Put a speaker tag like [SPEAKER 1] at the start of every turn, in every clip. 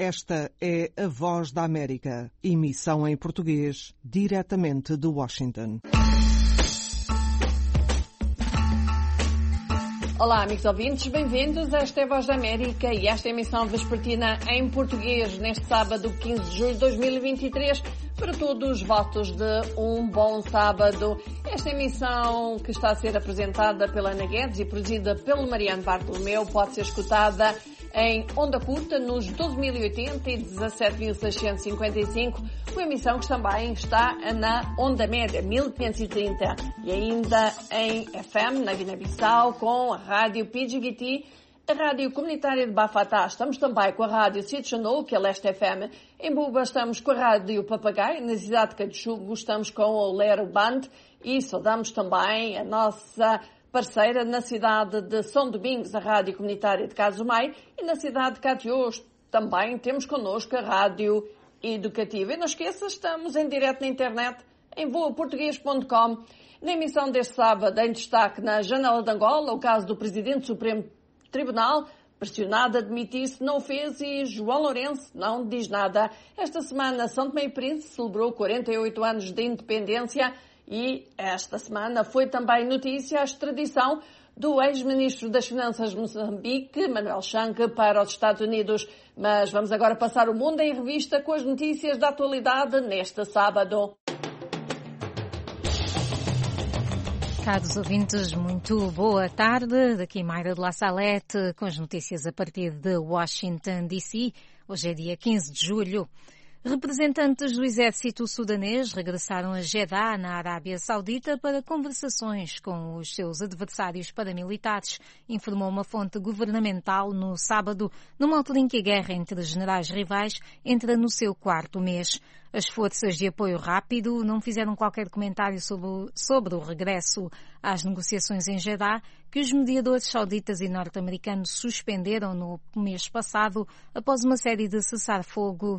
[SPEAKER 1] Esta é a Voz da América, emissão em português, diretamente de Washington.
[SPEAKER 2] Olá, amigos ouvintes, bem-vindos. Esta é a Voz da América e esta é a emissão vespertina em português neste sábado, 15 de julho de 2023. Para todos os votos de um bom sábado. Esta emissão, que está a ser apresentada pela Ana Guedes e produzida pelo Mariano Bartolomeu, pode ser escutada em onda curta nos 12.080 e 17.655, uma emissão que também está na onda média, 1530, e ainda em FM, na Guiné-Bissau, com a Rádio PGT, a Rádio Comunitária de Bafatá. Estamos também com a Rádio Sitchonou, que é Leste FM. Em Buba estamos com a Rádio Papagaio, na cidade de Cachugo estamos com o Lero Band e saudamos também a nossa parceira na cidade de São Domingos, a Rádio Comunitária de Casumai, e na cidade de Catiós também temos connosco a Rádio Educativa. E não esqueça, estamos em direto na internet em voaportuguês.com. Na emissão deste sábado, em destaque na Janela de Angola, o caso do Presidente do Supremo Tribunal, pressionado a demitir-se, não o fez, e João Lourenço não diz nada. Esta semana, São Tomé e Príncipe celebrou 48 anos de independência e esta semana foi também notícia a extradição do ex-ministro das Finanças de Moçambique, Manuel Chanque, para os Estados Unidos. Mas vamos agora passar o mundo em revista com as notícias da atualidade neste sábado.
[SPEAKER 3] Caros ouvintes, muito boa tarde. Daqui Mayra de La Salette com as notícias a partir de Washington, D.C. Hoje é dia 15 de julho. Representantes do exército sudanês regressaram a Jeddah, na Arábia Saudita, para conversações com os seus adversários paramilitares, informou uma fonte governamental no sábado, numa altura em que a guerra entre generais rivais entra no seu quarto mês. As forças de apoio rápido não fizeram qualquer comentário sobre o regresso às negociações em Jeddah, que os mediadores sauditas e norte-americanos suspenderam no mês passado após uma série de cessar-fogos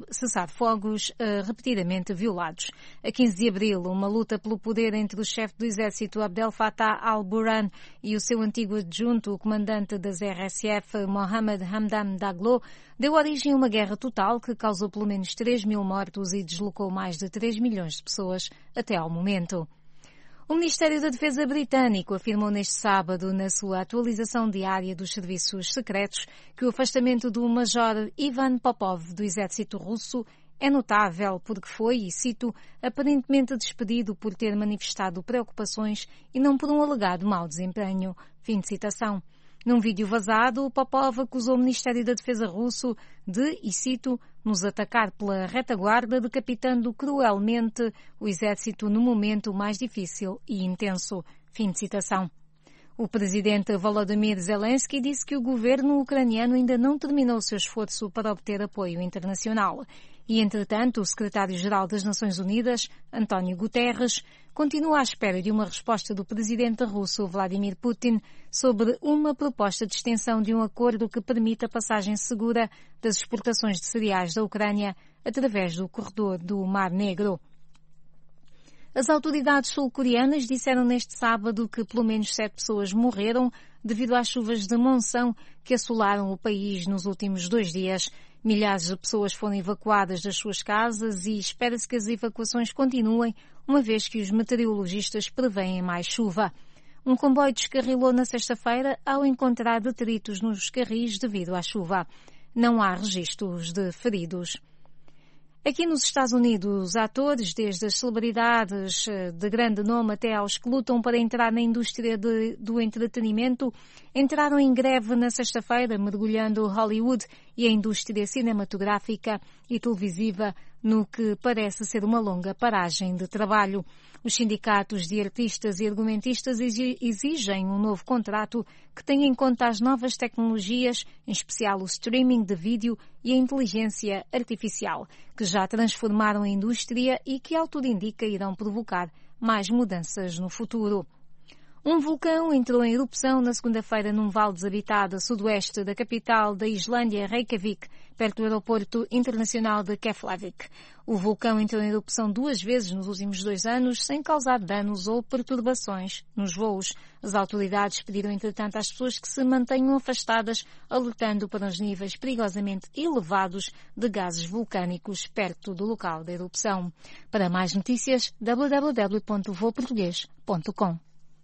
[SPEAKER 3] repetidamente violados. A 15 de abril, uma luta pelo poder entre o chefe do exército Abdel Fattah al-Burhan e o seu antigo adjunto, o comandante das RSF, Mohamed Hamdan Daglo, deu origem a uma guerra total que causou pelo menos 3.000 mortos e deslocou mais de 3 milhões de pessoas até ao momento. O Ministério da Defesa britânico afirmou neste sábado, na sua atualização diária dos serviços secretos, que o afastamento do Major Ivan Popov do exército russo é notável porque foi, e cito, aparentemente despedido por ter manifestado preocupações e não por um alegado mau desempenho. Fim de citação. Num vídeo vazado, Popov acusou o Ministério da Defesa russo de, e cito, nos atacar pela retaguarda, decapitando cruelmente o exército no momento mais difícil e intenso. Fim de citação. O presidente Volodymyr Zelensky disse que o governo ucraniano ainda não terminou o seu esforço para obter apoio internacional. E, entretanto, o secretário-geral das Nações Unidas, António Guterres, continua à espera de uma resposta do presidente russo, Vladimir Putin, sobre uma proposta de extensão de um acordo que permita a passagem segura das exportações de cereais da Ucrânia através do corredor do Mar Negro. As autoridades sul-coreanas disseram neste sábado que pelo menos 7 pessoas morreram devido às chuvas de monção que assolaram o país nos últimos 2 dias. Milhares de pessoas foram evacuadas das suas casas e espera-se que as evacuações continuem, uma vez que os meteorologistas prevêem mais chuva. Um comboio descarrilou na sexta-feira ao encontrar detritos nos carris devido à chuva. Não há registros de feridos. Aqui nos Estados Unidos, atores, desde as celebridades de grande nome até aos que lutam para entrar na indústria do entretenimento, entraram em greve na sexta-feira, mergulhando Hollywood e a indústria cinematográfica e televisiva no que parece ser uma longa paragem de trabalho. Os sindicatos de artistas e argumentistas exigem um novo contrato que tenha em conta as novas tecnologias, em especial o streaming de vídeo e a inteligência artificial, que já transformaram a indústria e que, ao tudo indica, irão provocar mais mudanças no futuro. Um vulcão entrou em erupção na segunda-feira num vale desabitado a sudoeste da capital da Islândia, Reykjavik, perto do aeroporto internacional de Keflavik. O vulcão entrou em erupção 2 vezes nos últimos 2 anos, sem causar danos ou perturbações nos voos. As autoridades pediram, entretanto, às pessoas que se mantenham afastadas, alertando para os níveis perigosamente elevados de gases vulcânicos perto do local da erupção. Para mais notícias, www.voaportugues.com.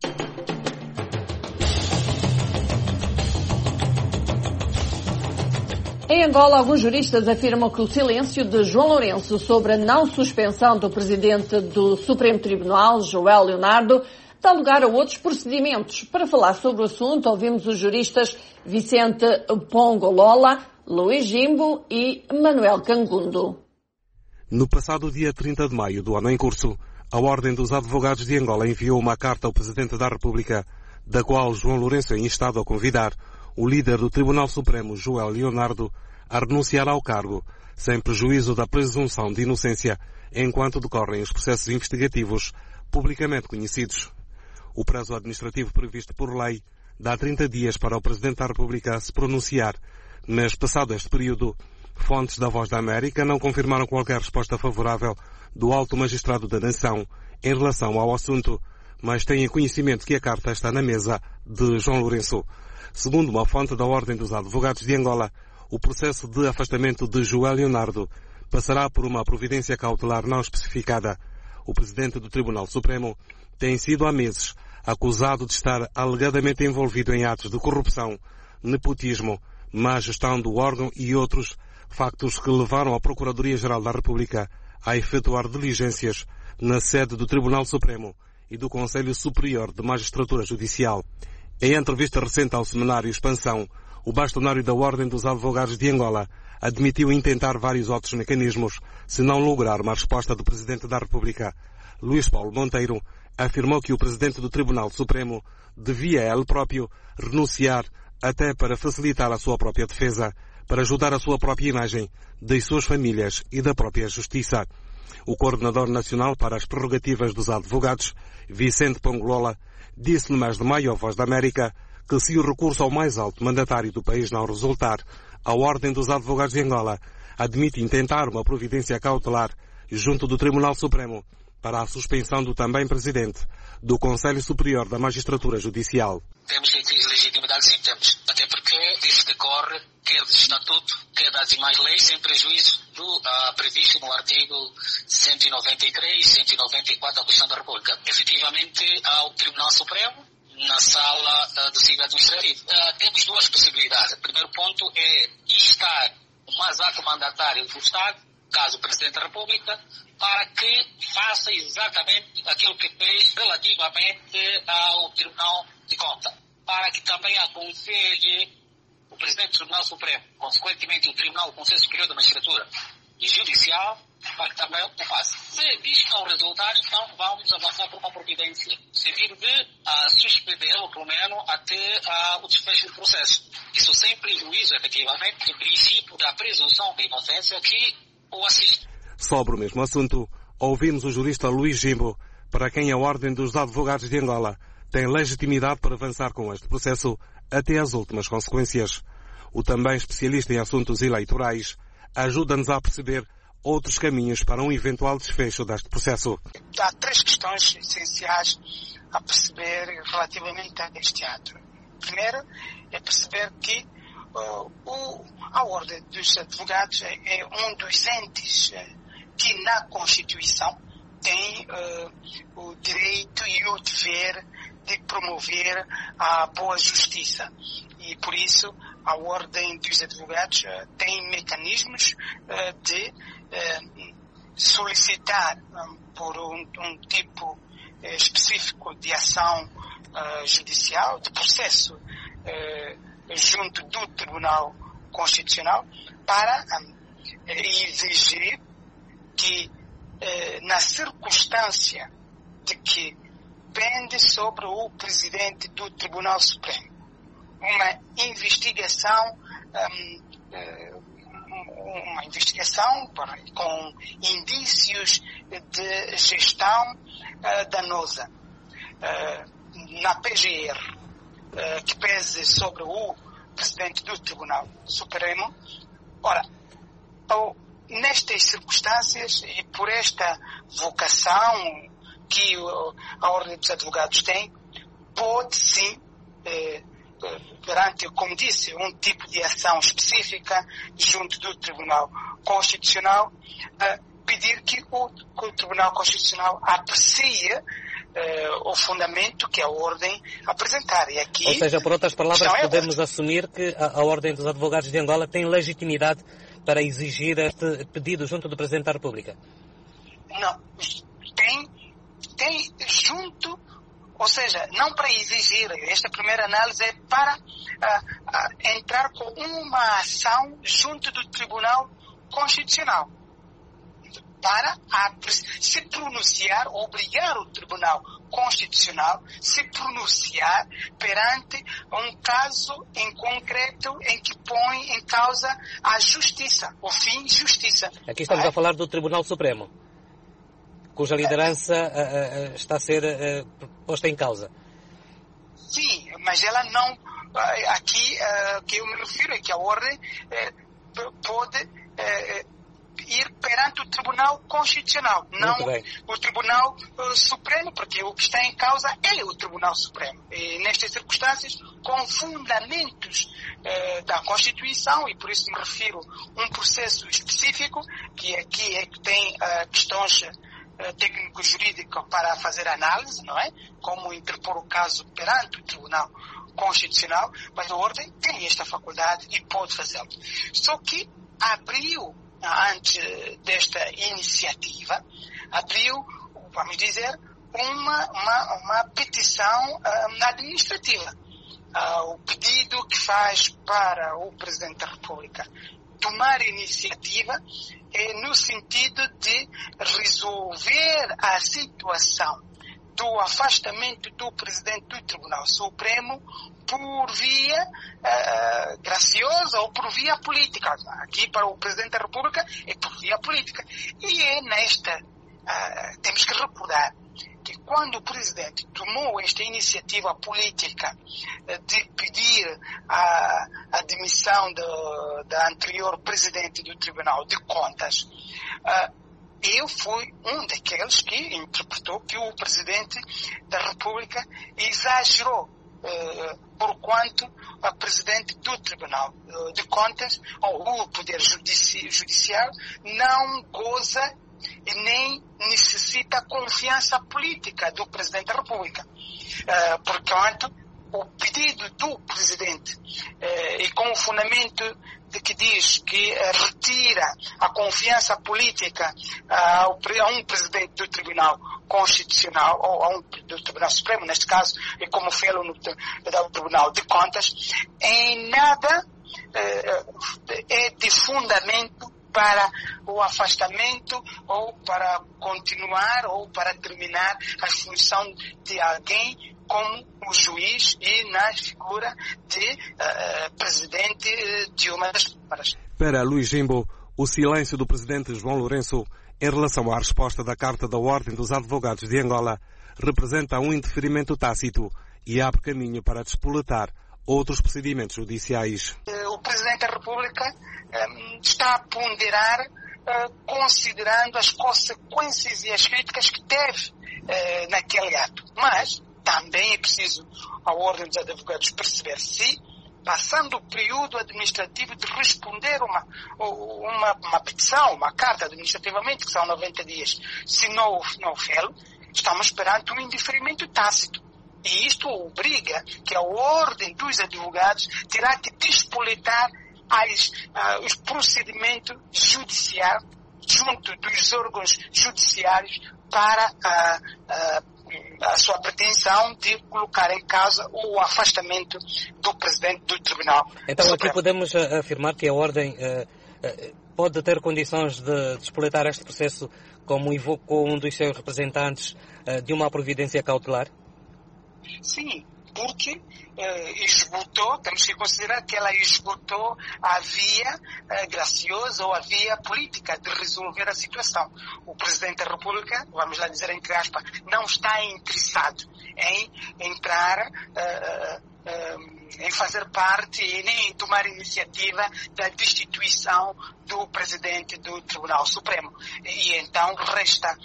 [SPEAKER 2] Em Angola, alguns juristas afirmam que o silêncio de João Lourenço sobre a não suspensão do presidente do Supremo Tribunal, João Leonardo, dá lugar a outros procedimentos. Para falar sobre o assunto, ouvimos os juristas Vicente Pongolola, Luís Jimbo e Manuel Cangundo.
[SPEAKER 4] No passado dia 30 de maio do ano em curso, a Ordem dos Advogados de Angola enviou uma carta ao Presidente da República, da qual João Lourenço é instado a convidar o líder do Tribunal Supremo, João Leonardo, a renunciar ao cargo, sem prejuízo da presunção de inocência, enquanto decorrem os processos investigativos publicamente conhecidos. O prazo administrativo previsto por lei dá 30 dias para o Presidente da República se pronunciar, mas passado este período, fontes da Voz da América não confirmaram qualquer resposta favorável do Alto Magistrado da Nação em relação ao assunto, mas têm conhecimento que a carta está na mesa de João Lourenço. Segundo uma fonte da Ordem dos Advogados de Angola, o processo de afastamento de João Leonardo passará por uma providência cautelar não especificada. O Presidente do Tribunal Supremo tem sido há meses acusado de estar alegadamente envolvido em atos de corrupção, nepotismo, má gestão do órgão e outros factos que levaram a Procuradoria-Geral da República a efetuar diligências na sede do Tribunal Supremo e do Conselho Superior de Magistratura Judicial. Em entrevista recente ao semanário Expansão, o bastonário da Ordem dos Advogados de Angola admitiu intentar vários outros mecanismos se não lograr uma resposta do Presidente da República. Luís Paulo Monteiro afirmou que o Presidente do Tribunal Supremo devia ele próprio renunciar até para facilitar a sua própria defesa, para ajudar a sua própria imagem, das suas famílias e da própria Justiça. O Coordenador Nacional para as Prerrogativas dos Advogados, Vicente Pongolola, disse no mês de maio à Voz da América que se o recurso ao mais alto mandatário do país não resultar, a Ordem dos Advogados de Angola admite intentar uma providência cautelar junto do Tribunal Supremo para a suspensão do também Presidente do Conselho Superior da Magistratura Judicial.
[SPEAKER 5] Temos legitimidade, sim, temos. Até porque isso decorre quer do Estatuto, quer das demais leis, sem prejuízo do previsto no artigo 193 e 194 da Constituição da República. Efetivamente, ao Tribunal Supremo, na sala do Civil Administrativo, temos 2 possibilidades. O primeiro ponto é instar o mais alto mandatário do Estado, caso o Presidente da República, para que faça exatamente aquilo que fez relativamente ao Tribunal de Contas, para que também aconselhe o Presidente do Tribunal Supremo, consequentemente o Conselho Superior da Magistratura e Judicial, para que também o faça. Se isto não resultar, então vamos avançar por uma providência, servir de suspender, ou pelo menos até o desfecho do processo. Isso sem prejuízo, efetivamente, do princípio da presunção de inocência que o assiste.
[SPEAKER 4] Sobre o mesmo assunto, ouvimos o jurista Luís Jimbo, para quem a Ordem dos Advogados de Angola tem legitimidade para avançar com este processo até as últimas consequências. O também especialista em assuntos eleitorais ajuda-nos a perceber outros caminhos para um eventual desfecho deste processo.
[SPEAKER 6] Há 3 questões essenciais a perceber relativamente a este ato. Primeiro, é perceber que a Ordem dos Advogados é um dos entes que na Constituição tem o direito e o dever de promover a boa justiça. E por isso a Ordem dos Advogados tem mecanismos de solicitar por um tipo específico de ação judicial, de processo junto do Tribunal Constitucional, para exigir que, na circunstância de que pende sobre o Presidente do Tribunal Supremo uma investigação com indícios de gestão danosa, na PGR que pese sobre o presidente do Tribunal Supremo. Ora, nestas circunstâncias e por esta vocação que a Ordem dos Advogados tem, pode sim, perante, como disse, um tipo de ação específica junto do Tribunal Constitucional, pedir que o Tribunal Constitucional aprecie o fundamento que a Ordem apresentar. E aqui,
[SPEAKER 7] ou seja, por outras palavras, podemos assumir que a Ordem dos Advogados de Angola tem legitimidade para exigir este pedido junto do Presidente da República?
[SPEAKER 6] Não. Tem junto, ou seja, não para exigir. Esta primeira análise é para entrar com uma ação junto do Tribunal Constitucional, para se pronunciar, obrigar o Tribunal Constitucional a se pronunciar perante um caso em concreto em que põe em causa a justiça, o fim justiça.
[SPEAKER 7] Aqui estamos a falar do Tribunal Supremo, cuja liderança está a ser posta em causa.
[SPEAKER 6] Sim, mas ela não... Aqui, que eu me refiro é que a Ordem pode... ir perante o Tribunal Constitucional, não o Tribunal Supremo, porque o que está em causa é o Tribunal Supremo. E nestas circunstâncias, com fundamentos da Constituição, e por isso me refiro a um processo específico, que aqui é que tem questões técnico-jurídicas para fazer análise, não é? Como interpor o caso perante o Tribunal Constitucional, mas a Ordem tem esta faculdade e pode fazê-lo. Só que abriu, antes desta iniciativa, vamos dizer, uma petição administrativa. O pedido que faz para o Presidente da República tomar iniciativa é no sentido de resolver a situação do afastamento do Presidente do Tribunal Supremo por via graciosa ou por via política. Aqui, para o Presidente da República, é por via política. E é temos que recordar que quando o Presidente tomou esta iniciativa política de pedir a demissão da anterior Presidente do Tribunal de Contas, eu fui um daqueles que interpretou que o Presidente da República exagerou, porquanto a Presidente do Tribunal de Contas, ou o Poder Judiciário, não goza e nem necessita confiança política do Presidente da República. Portanto, o pedido do Presidente, e com o fundamento de que diz que retira a confiança política a um Presidente do Tribunal Constitucional, ou do Tribunal Supremo, neste caso, e como fez do Tribunal de Contas, em nada é de fundamento para o afastamento ou para continuar ou para terminar a função de alguém como o juiz e na figura de presidente de uma das câmaras.
[SPEAKER 4] Para Luís Jimbo, o silêncio do presidente João Lourenço em relação à resposta da Carta da Ordem dos Advogados de Angola representa um interferimento tácito e abre caminho para despoletar outros procedimentos judiciais.
[SPEAKER 6] O Presidente da República está a ponderar, considerando as consequências e as críticas que teve naquele ato. Mas também é preciso a Ordem dos Advogados perceber se, passando o período administrativo de responder uma petição, uma carta administrativamente, que são 90 dias, se não fê-lo, estamos perante um indeferimento tácito. E isto obriga que a Ordem dos Advogados terá que despoletar os procedimentos judiciais junto dos órgãos judiciários para a sua pretensão de colocar em causa o afastamento do Presidente do Tribunal
[SPEAKER 7] Então
[SPEAKER 6] Supremo.
[SPEAKER 7] Aqui podemos afirmar que a Ordem pode ter condições de despoletar este processo, como invocou um dos seus representantes, de uma providência cautelar?
[SPEAKER 6] Sim, porque esgotou, temos que considerar que ela esgotou a via graciosa ou a via política de resolver a situação. O Presidente da República, vamos lá dizer entre aspas, não está interessado em entrar, em fazer parte e nem em tomar iniciativa da destituição do Presidente do Tribunal Supremo. E então resta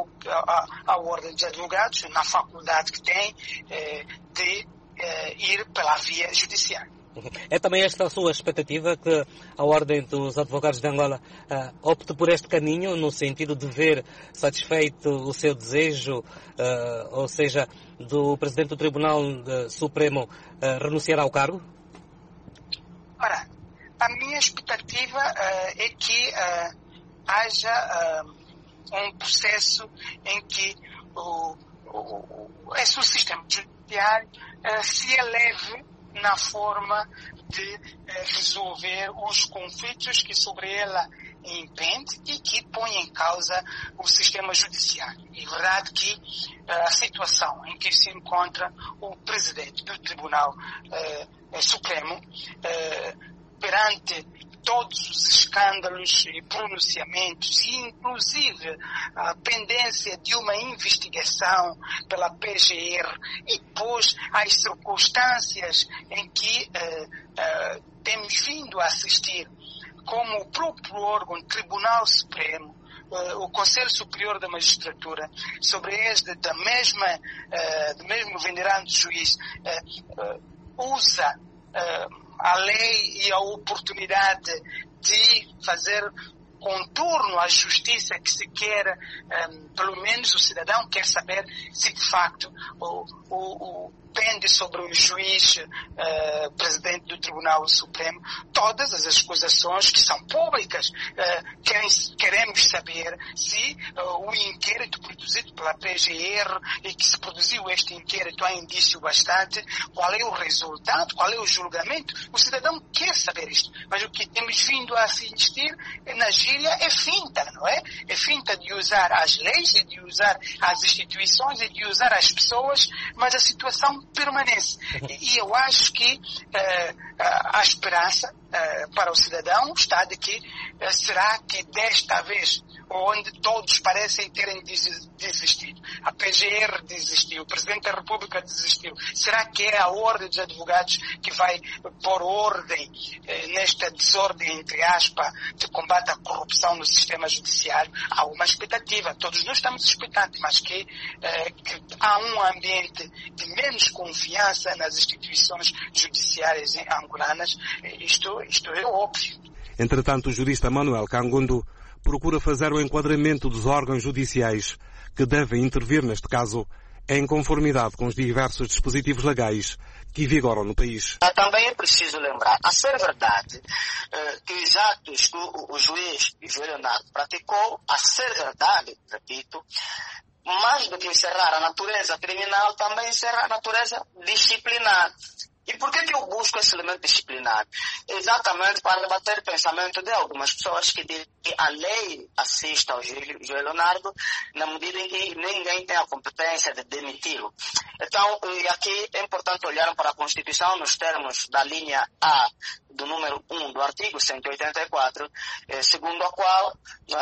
[SPEAKER 6] à Ordem dos Advogados, na faculdade que tem, de ir pela via judiciária.
[SPEAKER 7] É também esta a sua expectativa, que a Ordem dos Advogados de Angola opte por este caminho, no sentido de ver satisfeito o seu desejo, ou seja, do Presidente do Tribunal Supremo renunciar ao cargo?
[SPEAKER 6] Ora, a minha expectativa é que haja um processo em que o sistema judiciário se eleve na forma de resolver os conflitos que sobre ela impende e que põe em causa o sistema judiciário. É verdade que a situação em que se encontra o Presidente do Tribunal Supremo perante todos os escândalos e pronunciamentos, e inclusive a pendência de uma investigação pela PGR e depois as circunstâncias em que temos vindo a assistir, como o próprio órgão Tribunal Supremo, o Conselho Superior da Magistratura, sobre este do mesmo venerando juiz, usa a lei e a oportunidade de fazer contorno à justiça que se quer, pelo menos o cidadão quer saber se de facto pende sobre o juiz presidente do Tribunal Supremo todas as acusações que são públicas. Queremos saber se o inquérito produzido pela PGR e que se produziu este inquérito há indício bastante, qual é o resultado, qual é o julgamento. O cidadão quer saber isto, mas o que temos vindo a assistir na gíria é finta, não é? É finta de usar as leis e de usar as instituições e de usar as pessoas, mas a situação permanece. E eu acho que a esperança para o cidadão está de que será que desta vez, onde todos parecem terem desistido, a PGR desistiu, o Presidente da República desistiu, será que é a Ordem dos Advogados que vai pôr ordem nesta desordem, entre aspas, de combate à corrupção no sistema judiciário? Há uma expectativa, todos nós estamos expectantes, mas que há um ambiente de menos confiança nas instituições judiciárias angolanas. Isto é óbvio.
[SPEAKER 4] Entretanto, o jurista Manuel Cangundo procura fazer o enquadramento dos órgãos judiciais que devem intervir neste caso em conformidade com os diversos dispositivos legais que vigoram no país.
[SPEAKER 8] Também é preciso lembrar, a ser verdade, que os atos que o juiz João Leonardo praticou, a ser verdade, repito, mais do que encerrar a natureza criminal, também encerra a natureza disciplinar. E por que eu busco esse elemento disciplinar? Exatamente para debater o pensamento de algumas pessoas que dizem que a lei assiste ao João Leonardo na medida em que ninguém tem a competência de demiti-lo. Então, aqui é importante olhar para a Constituição nos termos da linha A do número 1 do artigo 184, segundo a qual,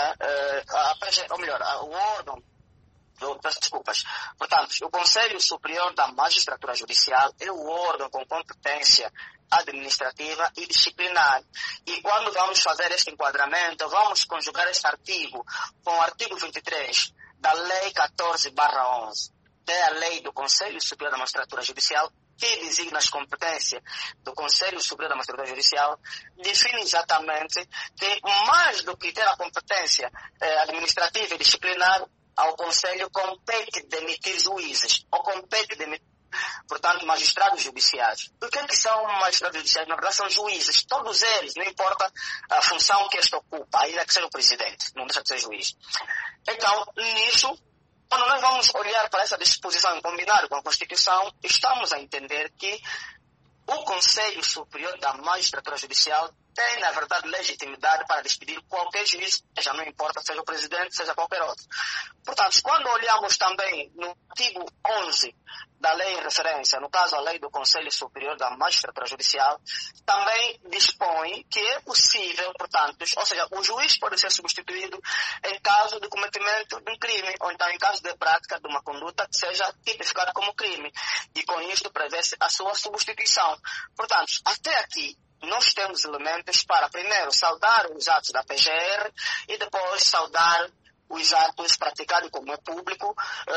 [SPEAKER 8] o órgão, desculpas. Portanto, o Conselho Superior da Magistratura Judicial é o órgão com competência administrativa e disciplinar. E quando vamos fazer este enquadramento, vamos conjugar este artigo com o artigo 23 da Lei 14/11, que é a lei do Conselho Superior da Magistratura Judicial, que designa as competências do Conselho Superior da Magistratura Judicial, define exatamente que, mais do que ter a competência administrativa e disciplinar, ao Conselho compete demitir juízes, ou compete demitir, portanto, magistrados judiciais. O que são magistrados judiciais? Na verdade, são juízes, todos eles, não importa a função que este ocupa, ainda que seja o presidente, não deixa de ser juiz. Então, nisso, quando nós vamos olhar para essa disposição em combinado com a Constituição, estamos a entender que o Conselho Superior da Magistratura Judicial tem, na verdade, legitimidade para despedir qualquer juiz, já não importa seja o presidente, seja qualquer outro. Portanto, quando olhamos também no artigo 11 da lei em referência, no caso a lei do Conselho Superior da Magistratura Judicial, também dispõe que é possível, portanto, ou seja, o juiz pode ser substituído em caso de cometimento de um crime, ou então em caso de prática de uma conduta que seja tipificada como crime. E com isto prevê-se a sua substituição. Portanto, até aqui, nós temos elementos para, primeiro, saudar os atos da PGR e depois saudar os atos praticados como é público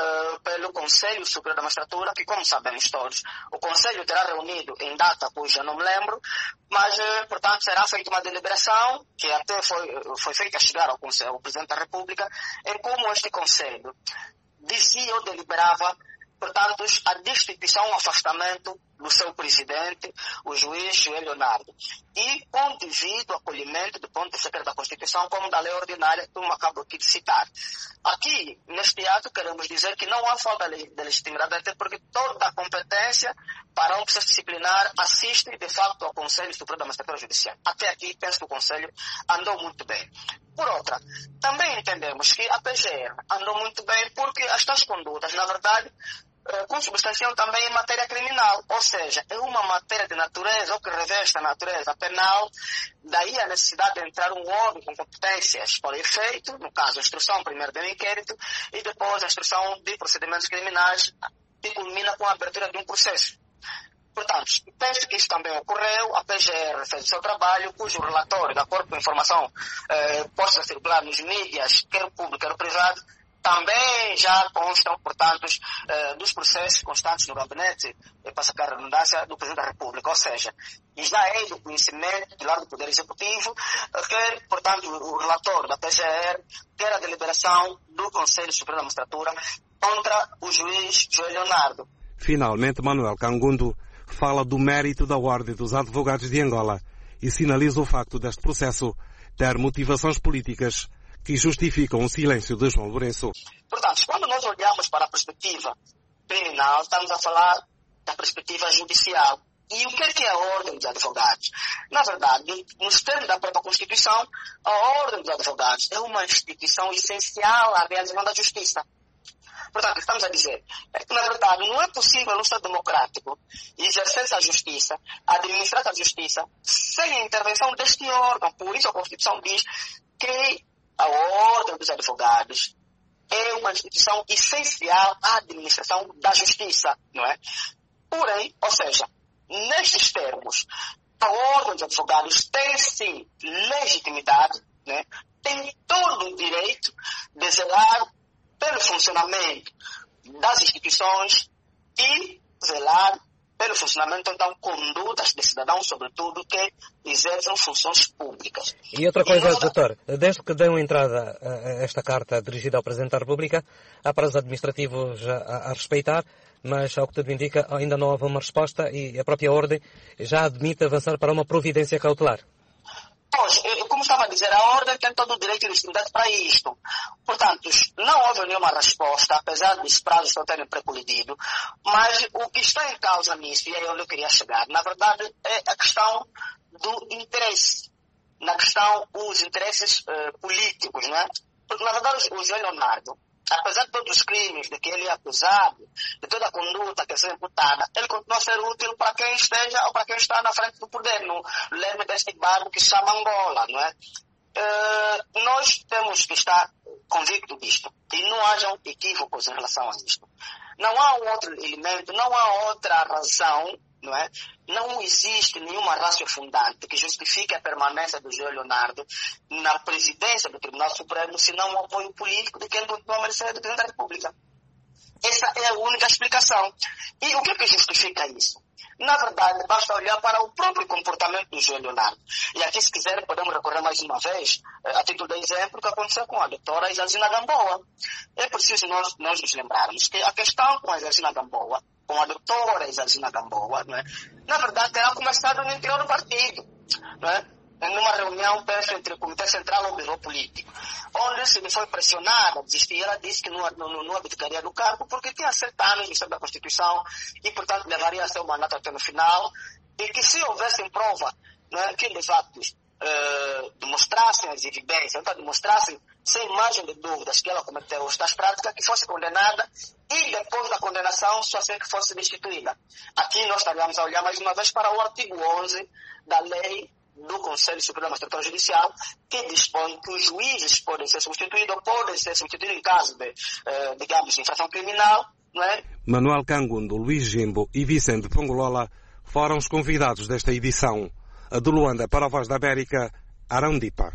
[SPEAKER 8] pelo Conselho Superior da Magistratura, que, como sabemos todos, o Conselho terá reunido em data cuja não me lembro, mas, portanto, será feita uma deliberação, que até foi feita chegar ao Presidente da República, em como este Conselho dizia ou deliberava, portanto, a destituição ou afastamento do seu presidente, o juiz Joel Leonardo, e com devido acolhimento do ponto de vista da Constituição como da lei ordinária, que eu acabo aqui de citar. Aqui, neste ato, queremos dizer que não há falta de legitimidade, até porque toda a competência para um processo disciplinar assiste, de facto, ao Conselho Superior da Magistratura Judicial. Até aqui, penso que o Conselho andou muito bem. Por outra, também entendemos que a PGR andou muito bem porque estas condutas, na verdade, consubstanciam também em matéria criminal, ou seja, é uma matéria de natureza ou que reveste a natureza penal, daí a necessidade de entrar um órgão com competências para efeito, no caso a instrução primeiro do inquérito e depois a instrução de procedimentos criminais que culmina com a abertura de um processo. Portanto, penso que isso também ocorreu, a PGR fez o seu trabalho, cujo relatório, de acordo com a informação posta a circular nos mídias, quer o público, quer o privado, também já constam, portanto, dos processos constantes no gabinete, para sacar a redundância, do Presidente da República. Ou seja, já é do conhecimento do lado do Poder Executivo, que, portanto, o relatório da PGR, quer a deliberação do Conselho Superior da Magistratura contra o juiz Joel Leonardo.
[SPEAKER 4] Finalmente, Manuel Cangundo fala do mérito da Ordem dos Advogados de Angola e sinaliza o facto deste processo ter motivações políticas que justificam o silêncio de João Lourenço.
[SPEAKER 8] Portanto, quando nós olhamos para a perspectiva criminal, estamos a falar da perspectiva judicial. E o que é a Ordem dos Advogados? Na verdade, nos termos da própria Constituição, a Ordem dos Advogados é uma instituição essencial à realização da justiça. Portanto, estamos a dizer que, na verdade, não é possível no Estado democrático exercer a justiça, administrar a justiça, sem a intervenção deste órgão. Por isso a Constituição diz que a Ordem dos Advogados é uma instituição essencial à administração da justiça, não é? Porém, ou seja, nestes termos, a Ordem dos Advogados tem sim legitimidade, né? Tem todo o direito de zelar pelo funcionamento das instituições e zelar pelo funcionamento, então, condutas de cidadãos, sobretudo, que exercem funções públicas.
[SPEAKER 7] E outra coisa, doutor, desde que deu entrada a esta carta dirigida ao Presidente da República, há prazos administrativos a respeitar, mas, ao que tudo indica, ainda não houve uma resposta e a própria Ordem já admite avançar para uma providência cautelar.
[SPEAKER 8] Pois, como estava a dizer, a Ordem tem todo o direito e legitimidade para isto. Portanto, não houve nenhuma resposta, apesar dos prazos não terem precolidido, mas o que está em causa nisso, e aí onde eu queria chegar, na verdade, é a questão do interesse, na questão dos interesses políticos, não é? Porque, na verdade, o Joel Leonardo, apesar de todos os crimes de que ele é acusado, de toda a conduta que é imputada, ele continua a ser útil para quem esteja ou para quem está na frente do poder, no leme deste barco que se chama Angola, não é? Nós temos que estar convictos disto e não hajam equívocos em relação a isto. Não há outro elemento, não há outra razão, não é? Não existe nenhuma ratio fundante que justifique a permanência do Joel Leonardo na presidência do Tribunal Supremo, senão o apoio político de quem continua a merecer do Presidente da República. Essa é a única explicação. E o que justifica isso? Na verdade, basta olhar para o próprio comportamento do Joel Leonardo. E aqui, se quiserem, podemos recorrer mais uma vez, a título de exemplo, o que aconteceu com a doutora Isalzina Gamboa. É preciso nós nos lembrarmos que a questão com a Isalzina Gamboa, com a doutora Isalzina Gamboa, não é? Na verdade, terá começado no interior do partido, não é? Numa reunião entre o Comitê Central e o Biro Político, onde se lhe foi pressionada a desistir. Ela disse que não abdicaria do cargo porque tinha 7 anos no da Constituição e, portanto, levaria seu mandato até no final, e que se houvesse prova, não é, que de fato demonstrassem as evidências, então demonstrassem sem margem de dúvidas que ela cometeu estas práticas, que fosse condenada e depois da condenação só ser que fosse destituída. Aqui nós estaríamos a olhar mais uma vez para o artigo 11 da lei do Conselho Superior da Magistratura Judicial, que dispõe que os juízes podem ser substituídos em caso de, digamos, infração criminal, não é?
[SPEAKER 4] Manuel Cangundo, Luís Jimbo e Vicente Pongolola foram os convidados desta edição. A de Luanda para a Voz da América, Arão Dipa.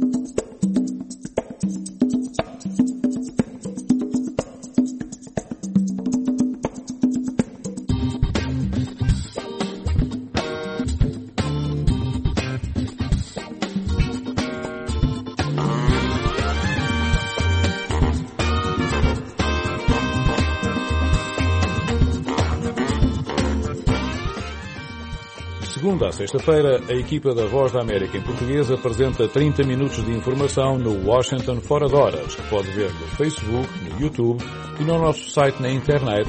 [SPEAKER 9] Segunda a sexta-feira, a equipa da Voz da América em português apresenta 30 minutos de informação no Washington Fora de Horas, que pode ver no Facebook, no YouTube e no nosso site na internet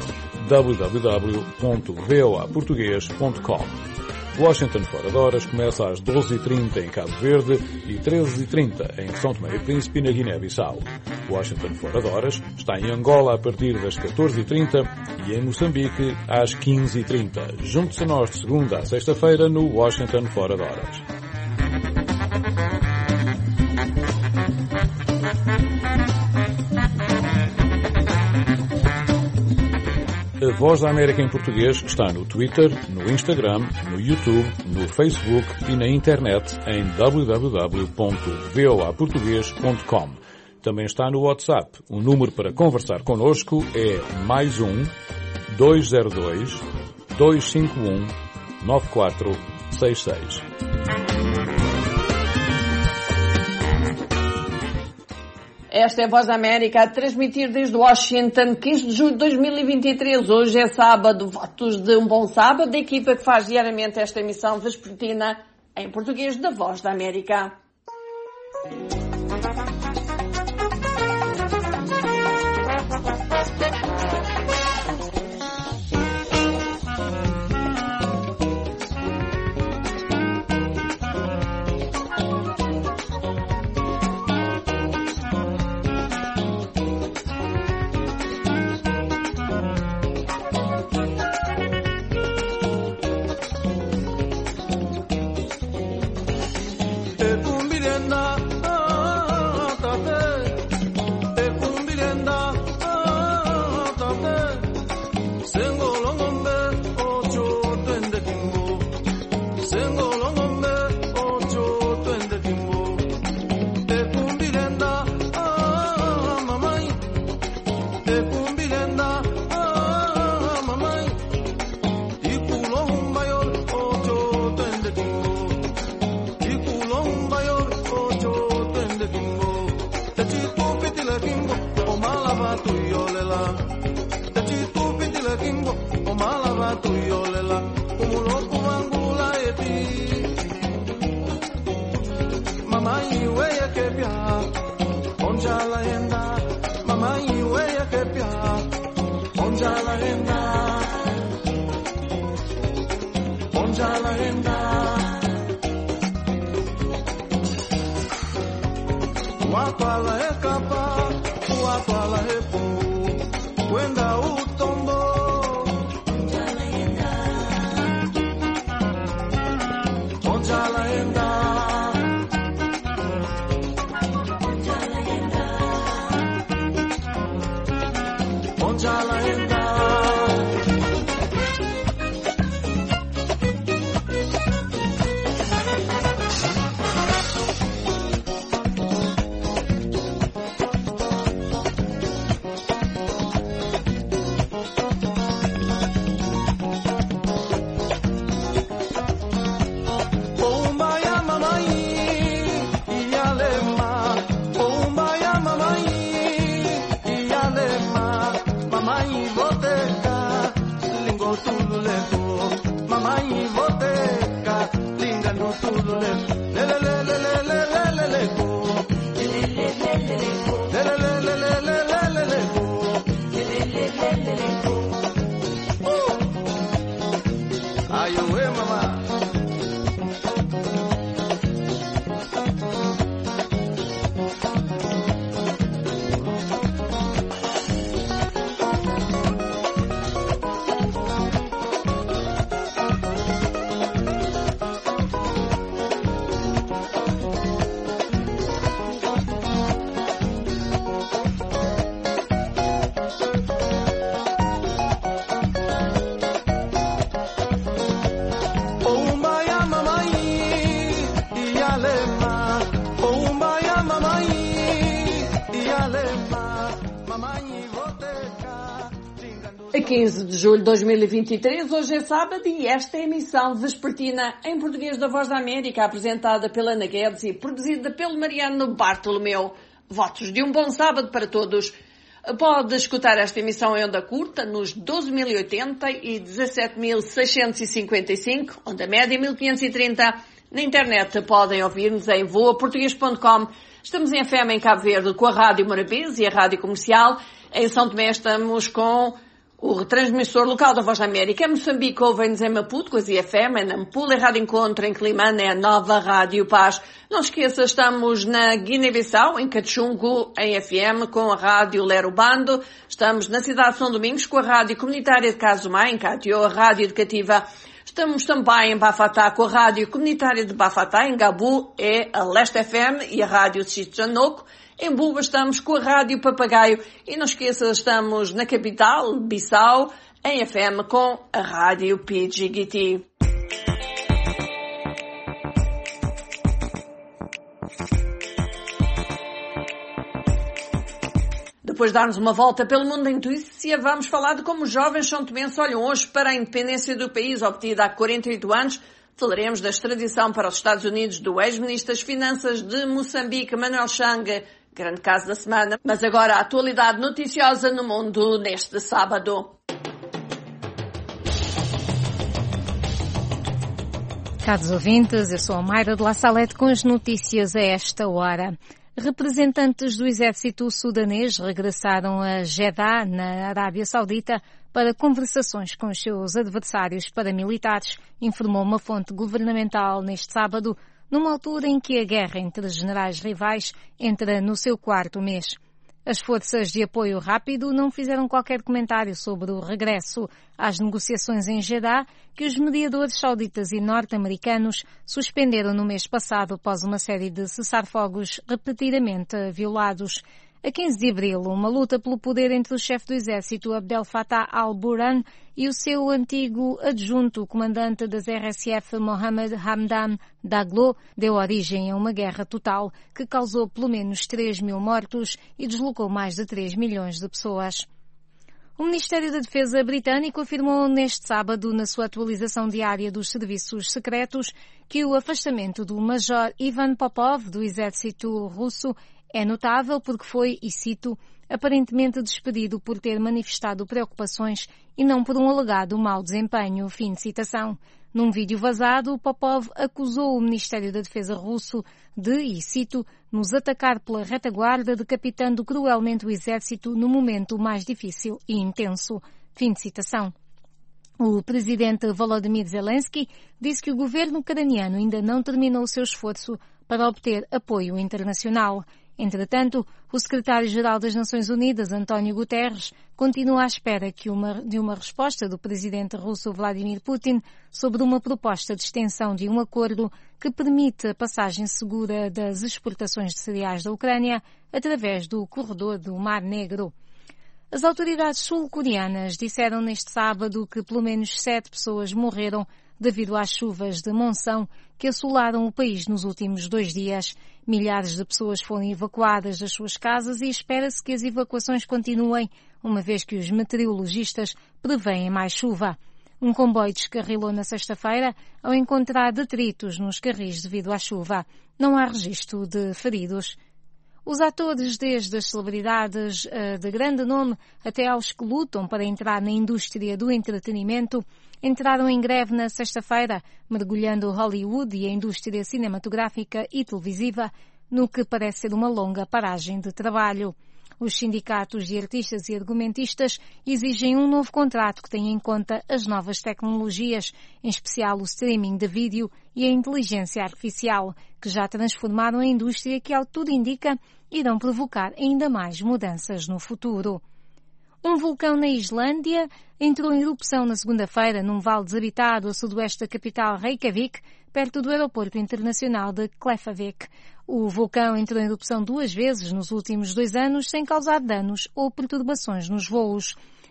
[SPEAKER 9] www.voaportugues.com. Washington Fora de Horas começa às 12h30 em Cabo Verde e 13h30 em São Tomé e Príncipe, na Guiné-Bissau. Washington Fora de Horas está em Angola a partir das 14h30 e em Moçambique às 15h30. Junte-se a nós de segunda a sexta-feira no Washington Fora de Horas. A Voz da América em português está no Twitter, no Instagram, no YouTube, no Facebook e na internet em www.voaportugues.com. Também está no WhatsApp. O número para conversar connosco é +1 202 251 9466.
[SPEAKER 2] Esta é a Voz da América a transmitir desde Washington, 15 de julho de 2023. Hoje é sábado, votos de um bom sábado, da equipa que faz diariamente esta emissão vespertina em português da Voz da América. A 15 de julho de 2023, hoje é sábado e esta é a emissão vespertina em português da Voz da América, apresentada pela Ana Guedes e produzida pelo Mariano Bartolomeu. Votos de um bom sábado para todos. Pode escutar esta emissão em onda curta nos 12.080 e 17.655, onda média 1.530. Na internet podem ouvir-nos em voaportuguês.com. Estamos em FM em Cabo Verde com a Rádio Morabeza e a Rádio Comercial. Em São Tomé estamos com o retransmissor local da Voz da América. Em Moçambique ouvem-nos em Maputo com a ZFM, em Nampula, em Rádio Encontro, em Climane, é a nova Rádio Paz. Não esqueça, estamos na Guiné-Bissau, em Cachungo, em FM, com a Rádio Lero Bando. Estamos na cidade de São Domingos com a Rádio Comunitária de Casumá, em Catió, a Rádio Educativa. Estamos também em Bafatá com a Rádio Comunitária de Bafatá, em Gabu, é a Leste FM e a Rádio Chichanoco. Em Buba estamos com a Rádio Papagaio e não esqueça, estamos na capital, Bissau, em FM com a Rádio PGT. Depois de darmos uma volta pelo mundo da notícia, vamos falar de como os jovens são-tomenses olham hoje para a independência do país, obtida há 48 anos. Falaremos da extradição para os Estados Unidos do ex-ministro das Finanças de Moçambique, Manuel Chang. Grande caso da semana. Mas agora a atualidade noticiosa no mundo neste sábado.
[SPEAKER 3] Caros ouvintes, eu sou a Mayra de La Salete com as notícias a esta hora. Representantes do exército sudanês regressaram a Jeddah, na Arábia Saudita, para conversações com os seus adversários paramilitares, informou uma fonte governamental neste sábado, numa altura em que a guerra entre generais rivais entra no seu 4º mês. As forças de apoio rápido não fizeram qualquer comentário sobre o regresso às negociações em Jeddah, que os mediadores sauditas e norte-americanos suspenderam no mês passado após uma série de cessar-fogos repetidamente violados. A 15 de abril, uma luta pelo poder entre o chefe do exército Abdel Fattah al-Burhan e o seu antigo adjunto, o comandante das RSF Mohamed Hamdan Daglo, deu origem a uma guerra total que causou pelo menos 3.000 mortos e deslocou mais de 3 milhões de pessoas. O Ministério da Defesa britânico afirmou neste sábado, na sua atualização diária dos serviços secretos, que o afastamento do Major Ivan Popov do exército russo é notável porque foi, e cito, aparentemente despedido por ter manifestado preocupações e não por um alegado mau desempenho. Fim de citação. Num vídeo vazado, Popov acusou o Ministério da Defesa russo de, e cito, nos atacar pela retaguarda, decapitando cruelmente o exército no momento mais difícil e intenso. Fim de citação. O presidente Volodymyr Zelensky disse que o governo ucraniano ainda não terminou o seu esforço para obter apoio internacional. Entretanto, o secretário-geral das Nações Unidas, António Guterres, continua à espera de uma resposta do presidente russo Vladimir Putin sobre uma proposta de extensão de um acordo que permite a passagem segura das exportações de cereais da Ucrânia através do corredor do Mar Negro. As autoridades sul-coreanas disseram neste sábado que pelo menos 7 pessoas morreram devido às chuvas de monção que assolaram o país nos últimos 2 dias. Milhares de pessoas foram evacuadas das suas casas e espera-se que as evacuações continuem, uma vez que os meteorologistas prevêem mais chuva. Um comboio descarrilou na sexta-feira ao encontrar detritos nos carris devido à chuva. Não há registro de feridos. Os atores, desde as celebridades de grande nome até aos que lutam para entrar na indústria do entretenimento, entraram em greve na sexta-feira, mergulhando Hollywood e a indústria cinematográfica e televisiva no que parece ser uma longa paragem de trabalho. Os sindicatos de artistas e argumentistas exigem um novo contrato que tenha em conta as novas tecnologias, em especial o streaming de vídeo e a inteligência artificial, que já transformaram a indústria que, ao que tudo indica, irão provocar ainda mais mudanças no futuro. Um vulcão na Islândia entrou em erupção na segunda-feira num vale desabitado a sudoeste da capital Reykjavik, perto do aeroporto internacional de Keflavik. O vulcão entrou em erupção 2 vezes nos últimos 2 anos sem causar danos ou perturbações nos voos.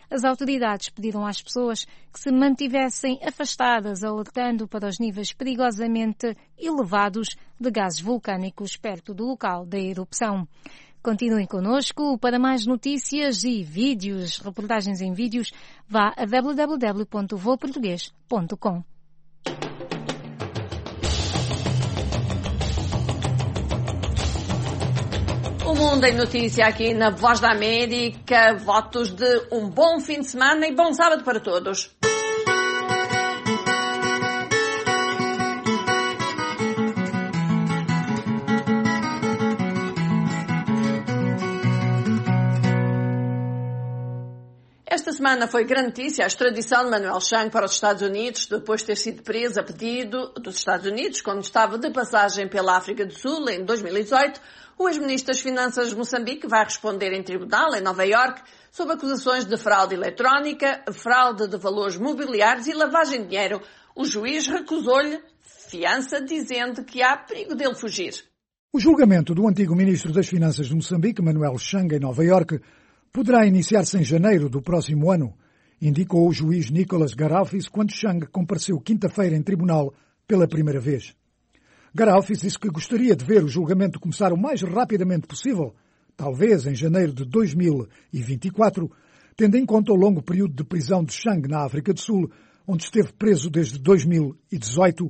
[SPEAKER 3] As autoridades pediram às pessoas que se mantivessem afastadas, alertando para os níveis perigosamente elevados de gases vulcânicos perto do local da erupção. Continuem connosco. Para mais notícias e vídeos, reportagens em vídeos, vá a www.voaportugues.com.
[SPEAKER 2] O Mundo em Notícia aqui na Voz da América. Votos de um bom fim de semana e bom sábado para todos. Esta semana foi grande notícia a extradição de Manuel Chang para os Estados Unidos, depois de ter sido preso a pedido dos Estados Unidos, quando estava de passagem pela África do Sul em 2018. O ex-ministro das Finanças de Moçambique vai responder em tribunal em Nova Iorque sob acusações de fraude eletrónica, fraude de valores mobiliários e lavagem de dinheiro. O juiz recusou-lhe fiança, dizendo que há perigo dele fugir.
[SPEAKER 10] O julgamento do antigo ministro das Finanças de Moçambique, Manuel Chang, em Nova Iorque, poderá iniciar-se em janeiro do próximo ano, indicou o juiz Nicholas Garaufis quando Chang compareceu quinta-feira em tribunal pela primeira vez. Garaufis disse que gostaria de ver o julgamento começar o mais rapidamente possível, talvez em janeiro de 2024, tendo em conta o longo período de prisão de Chang na África do Sul, onde esteve preso desde 2018.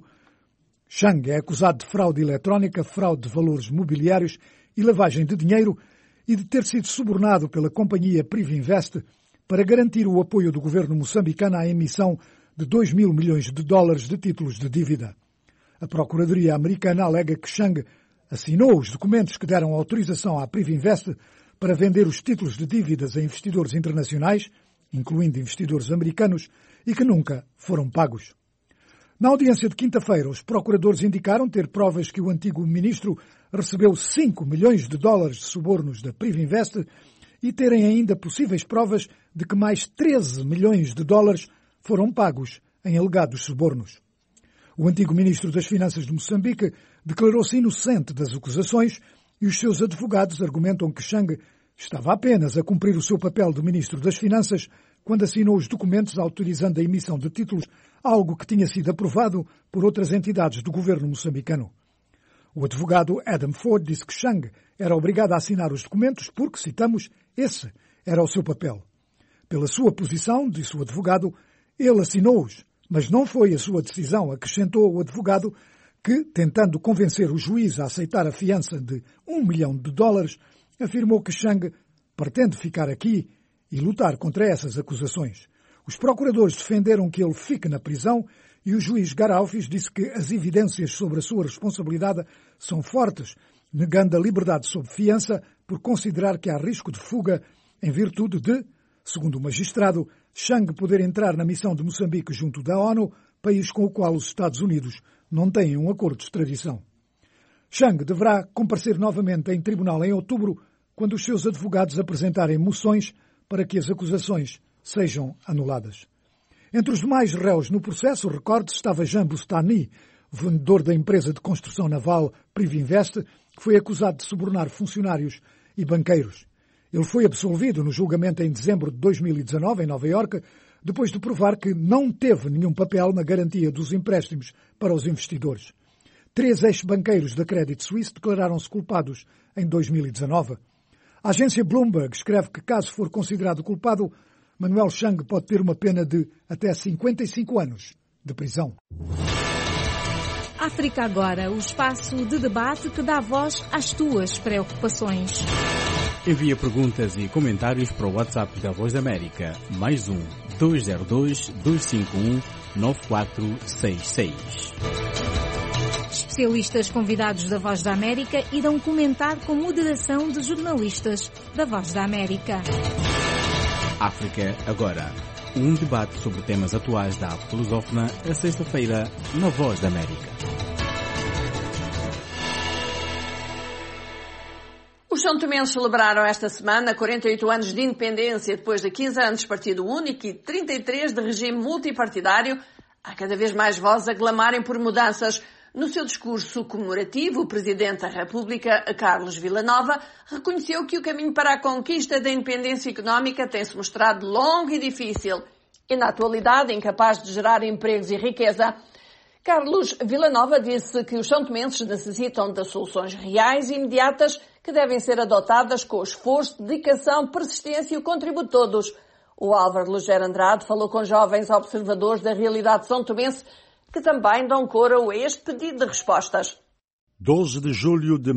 [SPEAKER 10] Chang é acusado de fraude eletrónica, fraude de valores mobiliários e lavagem de dinheiro e de ter sido subornado pela companhia Privinvest para garantir o apoio do governo moçambicano à emissão de 2 mil milhões de dólares de títulos de dívida. A Procuradoria americana alega que Chang assinou os documentos que deram autorização à Privinvest para vender os títulos de dívidas a investidores internacionais, incluindo investidores americanos, e que nunca foram pagos. Na audiência de quinta-feira, os procuradores indicaram ter provas que o antigo ministro recebeu 5 milhões de dólares de subornos da Privinvest e terem ainda possíveis provas de que mais 13 milhões de dólares foram pagos em alegados subornos. O antigo ministro das Finanças de Moçambique declarou-se inocente das acusações e os seus advogados argumentam que Chang estava apenas a cumprir o seu papel de ministro das Finanças quando assinou os documentos autorizando a emissão de títulos, algo que tinha sido aprovado por outras entidades do governo moçambicano. O advogado Adam Ford disse que Chang era obrigado a assinar os documentos porque, citamos, esse era o seu papel. Pela sua posição, disse o advogado, ele assinou-os, mas não foi a sua decisão, acrescentou o advogado, que, tentando convencer o juiz a aceitar a fiança de 1 milhão de dólares, afirmou que Chang pretende ficar aqui e lutar contra essas acusações. Os procuradores defenderam que ele fique na prisão e o juiz Garaufis disse que as evidências sobre a sua responsabilidade são fortes, negando a liberdade sob fiança por considerar que há risco de fuga em virtude de, segundo o magistrado, Chang poder entrar na missão de Moçambique junto da ONU, país com o qual os Estados Unidos não têm um acordo de extradição. Chang deverá comparecer novamente em tribunal em outubro, quando os seus advogados apresentarem moções para que as acusações sejam anuladas. Entre os demais réus no processo, recorde-se, estava Jean Boustany, vendedor da empresa de construção naval Privinvest, que foi acusado de subornar funcionários e banqueiros. Ele foi absolvido no julgamento em dezembro de 2019, em Nova Iorque, depois de provar que não teve nenhum papel na garantia dos empréstimos para os investidores. 3 ex-banqueiros da Credit Suisse declararam-se culpados em 2019. A agência Bloomberg escreve que, caso for considerado culpado, Manuel Chang pode ter uma pena de até 55 anos de prisão.
[SPEAKER 3] África Agora, o espaço de debate que dá voz às tuas preocupações.
[SPEAKER 11] Envia perguntas e comentários para o WhatsApp da Voz da América, +1 202 251 9466.
[SPEAKER 3] Especialistas convidados da Voz da América irão comentar com moderação de jornalistas da Voz da América.
[SPEAKER 11] África Agora, um debate sobre temas atuais da arte lusófona, a sexta-feira, na Voz da América.
[SPEAKER 2] Os são-tomenses celebraram esta semana 48 anos de independência, depois de 15 anos de partido único e 33 de regime multipartidário. Há cada vez mais vozes a clamarem por mudanças. No seu discurso comemorativo, o Presidente da República, Carlos Villanova, reconheceu que o caminho para a conquista da independência económica tem-se mostrado longo e difícil e, na atualidade, incapaz de gerar empregos e riqueza. Carlos Villanova disse que os são-tomenses necessitam de soluções reais e imediatas que devem ser adotadas com esforço, dedicação, persistência e o contributo de todos. O Álvaro Lugero Andrade falou com jovens observadores da realidade são-tomense que também dão cor a este pedido de respostas.
[SPEAKER 12] 12 de julho de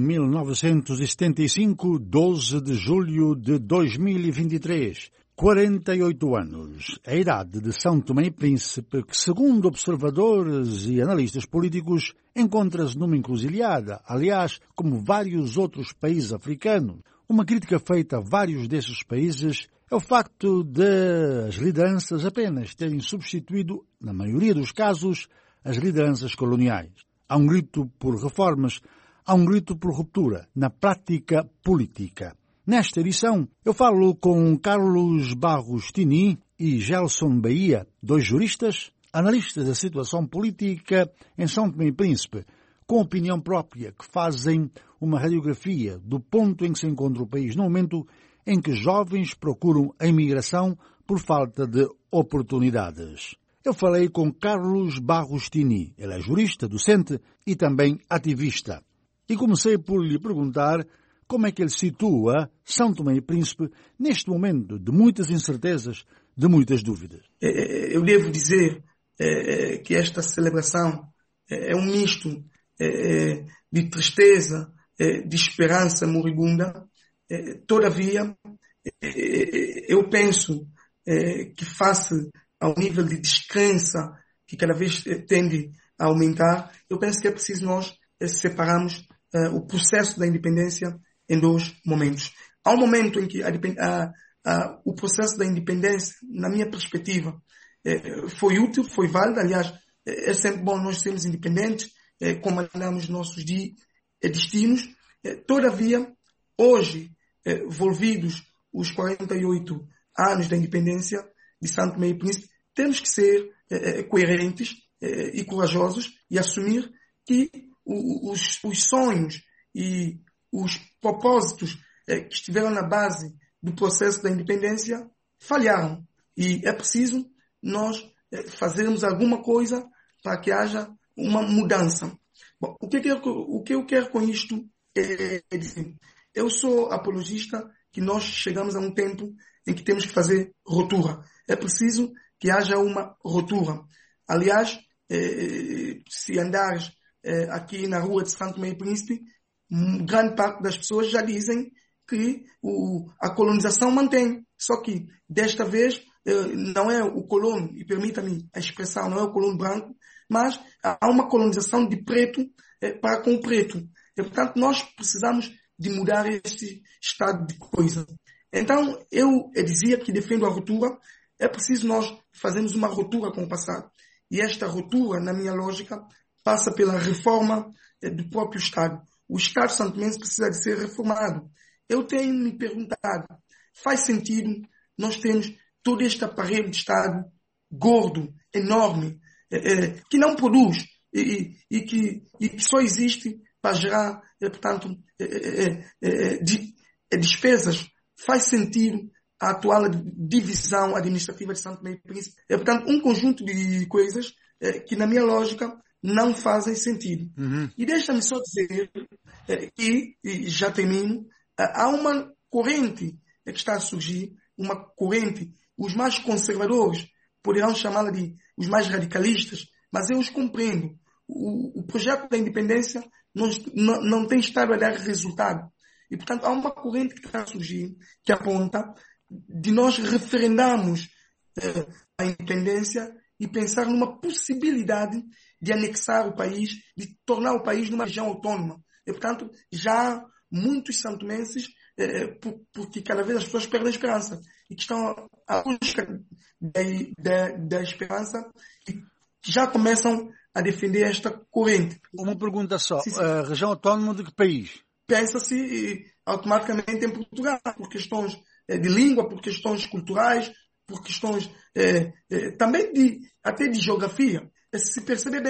[SPEAKER 12] 1975, 12 de julho de 2023. 48 anos. A idade de São Tomé e Príncipe, que, segundo observadores e analistas políticos, encontra-se numa encruzilhada, aliás, como vários outros países africanos. Uma crítica feita a vários desses países é o facto de as lideranças apenas terem substituído, na maioria dos casos, as lideranças coloniais. Há um grito por reformas, há um grito por ruptura na prática política. Nesta edição, eu falo com Carlos Barros Tini e Gelson Bahia, dois juristas, analistas da situação política em São Tomé e Príncipe, com opinião própria, que fazem uma radiografia do ponto em que se encontra o país no momento em que jovens procuram a imigração por falta de oportunidades. Eu falei com Carlos Barros Tini, ele é jurista, docente e também ativista. E comecei por lhe perguntar como é que ele situa São Tomé e Príncipe neste momento de muitas incertezas, de muitas dúvidas.
[SPEAKER 13] Eu devo dizer que esta celebração é um misto de tristeza, de esperança moribunda. Todavia, eu penso que face ao nível de descrença que cada vez tende a aumentar, eu penso que é preciso nós separarmos o processo da independência em dois momentos. Há um momento em que o processo da independência, na minha perspectiva, foi útil, foi válido. Aliás, é sempre bom nós sermos independentes, comandamos nossos destinos. Todavia, hoje, volvidos os 48 anos da independência de São Tomé e Príncipe, temos que ser coerentes e corajosos e assumir que os sonhos e os propósitos que estiveram na base do processo da independência falharam. E é preciso nós fazermos alguma coisa para que haja uma mudança. Bom, o que eu quero com isto é dizer, eu sou apologista que nós chegamos a um tempo em que temos que fazer ruptura. É preciso que haja uma ruptura. Aliás, se andares aqui na rua de São Tomé e Príncipe, grande parte das pessoas já dizem que a colonização mantém. Só que, desta vez, não é o colono, e permita-me a expressão, não é o colono branco, mas há uma colonização de preto para com o preto. E, portanto, nós precisamos de mudar este estado de coisa. Então, eu dizia que defendo a ruptura. É preciso nós fazermos uma ruptura com o passado. E esta ruptura, na minha lógica, passa pela reforma do próprio Estado. O Estado santomense precisa de ser reformado. Eu tenho me perguntado, faz sentido nós termos todo este aparelho de Estado gordo, enorme, que não produz e que só existe para gerar, portanto, despesas? Faz sentido a atual divisão administrativa de São Tomé e Príncipe? Portanto, um conjunto de coisas que, na minha lógica, não fazem sentido. Uhum. E deixa-me só dizer que, e já termino, há uma corrente que está a surgir, uma corrente, os mais conservadores poderão chamá-la de os mais radicalistas, mas eu os compreendo. O projeto da independência não tem estado a dar resultado. E, portanto, há uma corrente que está a surgir que aponta de nós referendarmos a independência e pensar numa possibilidade de anexar o país, de tornar o país numa região autônoma. E, portanto, já há muitos santomenses, porque cada vez as pessoas perdem a esperança e que estão à busca da esperança e já começam a defender esta corrente.
[SPEAKER 12] Uma pergunta só. Sim. A região autónoma de que país?
[SPEAKER 13] Pensa-se automaticamente em Portugal, por questões de língua, por questões culturais, por questões também até de geografia. Se percebe bem,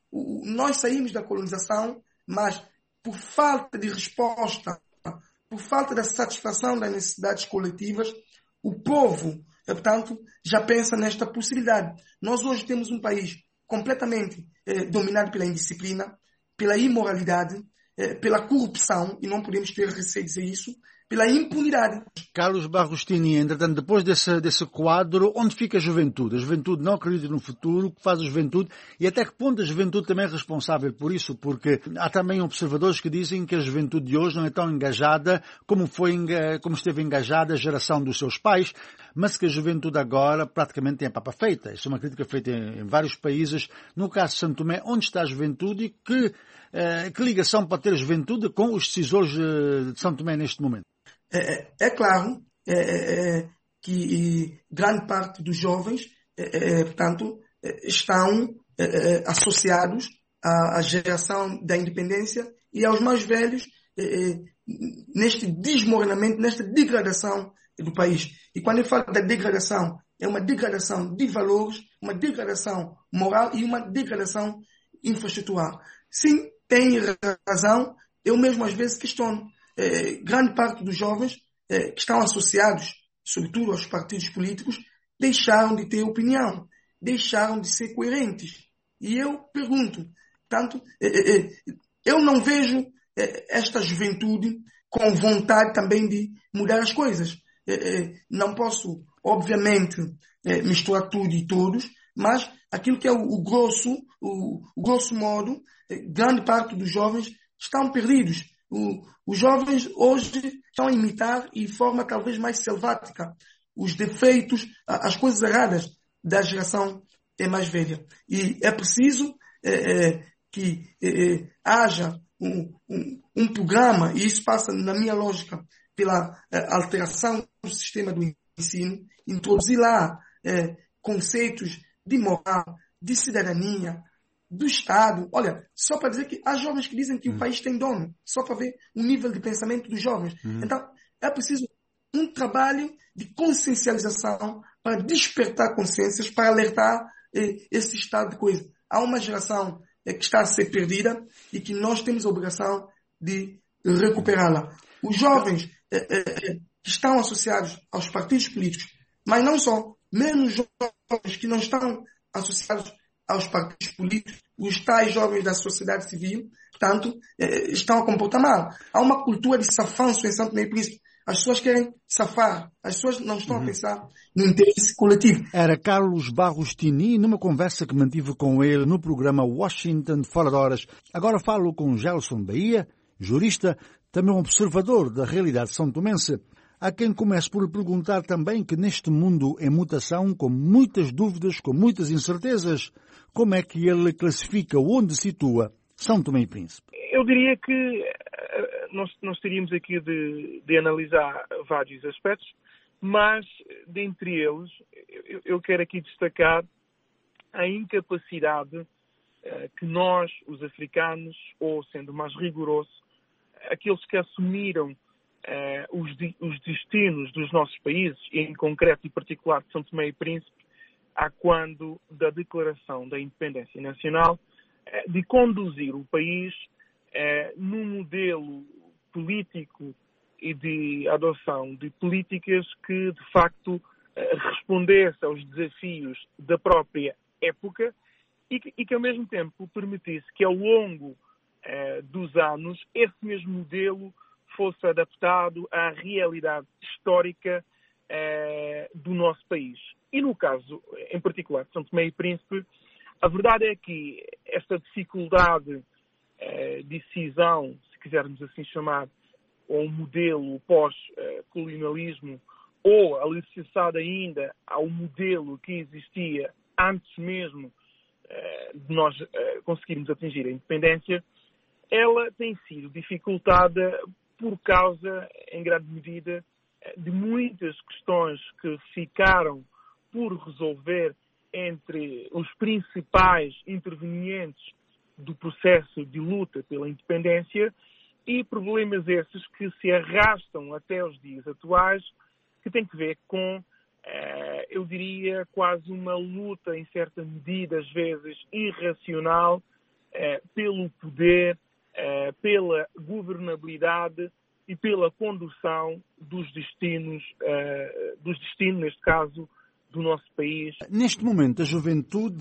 [SPEAKER 13] nós saímos da colonização, mas por falta de resposta, por falta da satisfação das necessidades coletivas, o povo, portanto, já pensa nesta possibilidade. Nós hoje temos um país completamente dominado pela indisciplina, pela imoralidade, pela corrupção, e não podemos ter receio de dizer isso, pela impunidade.
[SPEAKER 12] Carlos Barrostini, entretanto, depois desse quadro, onde fica a juventude? A juventude não acredita no futuro, o que faz a juventude? E até que ponto a juventude também é responsável por isso? Porque há também observadores que dizem que a juventude de hoje não é tão engajada como esteve engajada a geração dos seus pais, mas que a juventude agora praticamente tem a papa feita. Isso é uma crítica feita em vários países. No caso de São Tomé, onde está a juventude e que ligação pode ter a juventude com os decisores de São Tomé neste momento?
[SPEAKER 13] É claro que grande parte dos jovens, portanto, estão associados à geração da independência e aos mais velhos neste desmoronamento, nesta degradação do país. E quando eu falo da degradação, é uma degradação de valores, uma degradação moral e uma degradação infraestrutural. Sim, tem razão, eu mesmo às vezes questiono. Grande parte dos jovens que estão associados, sobretudo aos partidos políticos, deixaram de ter opinião, deixaram de ser coerentes. E eu pergunto, portanto, eu não vejo esta juventude com vontade também de mudar as coisas. Não posso, obviamente, misturar tudo e todos, mas aquilo que é o grosso modo, grande parte dos jovens estão perdidos. Os jovens hoje estão a imitar e de forma talvez mais selvática os defeitos, as coisas erradas da geração mais velha. E é preciso que haja um programa, e isso passa, na minha lógica, pela alteração do sistema do ensino, introduzir lá conceitos de moral, de cidadania, do Estado. Olha, só para dizer que há jovens que dizem que o país tem dono, só para ver o nível de pensamento dos jovens. Então, é preciso um trabalho de consciencialização para despertar consciências, para alertar esse estado de coisa. Há uma geração que está a ser perdida e que nós temos a obrigação de recuperá-la. Os jovens que estão associados aos partidos políticos, mas não só, menos jovens que não estão associados aos partidos políticos, os tais jovens da sociedade civil, portanto, estão a comportar mal. Há uma cultura de safanço em São Tomé e Príncipe. As pessoas querem safar, as pessoas não estão a pensar no interesse coletivo.
[SPEAKER 12] Era Carlos Barrostini, numa conversa que mantive com ele no programa Washington Fora de Horas. Agora falo com Gelson Bahia, jurista, também um observador da realidade são-tomense, a quem começo por lhe perguntar também que neste mundo em mutação, com muitas dúvidas, com muitas incertezas, como é que ele classifica, onde situa São Tomé e Príncipe?
[SPEAKER 14] Eu diria que nós teríamos aqui de analisar vários aspectos, mas dentre eles eu quero aqui destacar a incapacidade que nós, os africanos, ou sendo mais rigoroso, aqueles que assumiram os destinos dos nossos países, em concreto e particular de São Tomé e Príncipe, a quando da declaração da independência nacional, de conduzir o país num modelo político e de adoção de políticas que, de facto, respondesse aos desafios da própria época e que, ao mesmo tempo, permitisse que, ao longo dos anos, esse mesmo modelo fosse adaptado à realidade histórica do nosso país. E no caso, em particular, de São Tomé e Príncipe, a verdade é que esta dificuldade de cisão, se quisermos assim chamar, ou um modelo pós-colonialismo, ou alicerçada ainda ao modelo que existia antes mesmo de nós conseguirmos atingir a independência, ela tem sido dificultada por causa, em grande medida, de muitas questões que ficaram por resolver entre os principais intervenientes do processo de luta pela independência e problemas esses que se arrastam até os dias atuais, que têm que ver com, eu diria, quase uma luta, em certa medida, às vezes irracional, pelo poder, pela governabilidade e pela condução dos destinos, neste caso, do nosso país.
[SPEAKER 12] Neste momento, a juventude